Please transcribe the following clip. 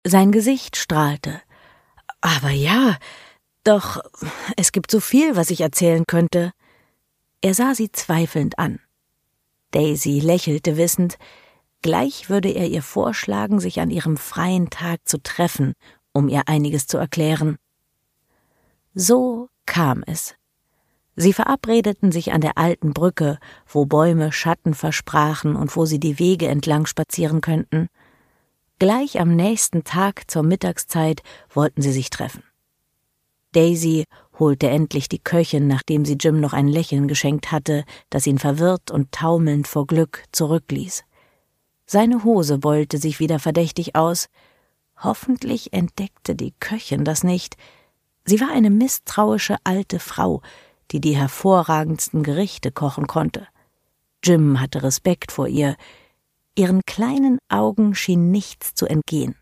Sein Gesicht strahlte. »Aber ja, doch es gibt so viel, was ich erzählen könnte.« Er sah sie zweifelnd an. Daisy lächelte wissend. Gleich würde er ihr vorschlagen, sich an ihrem freien Tag zu treffen, um ihr einiges zu erklären. So kam es. Sie verabredeten sich an der alten Brücke, wo Bäume Schatten versprachen und wo sie die Wege entlang spazieren könnten. Gleich am nächsten Tag zur Mittagszeit wollten sie sich treffen. Daisy holte endlich die Köchin, nachdem sie Jim noch ein Lächeln geschenkt hatte, das ihn verwirrt und taumelnd vor Glück zurückließ. Seine Hose beulte sich wieder verdächtig aus. Hoffentlich entdeckte die Köchin das nicht. Sie war eine misstrauische alte Frau, die hervorragendsten Gerichte kochen konnte. Jim hatte Respekt vor ihr. Ihren kleinen Augen schien nichts zu entgehen.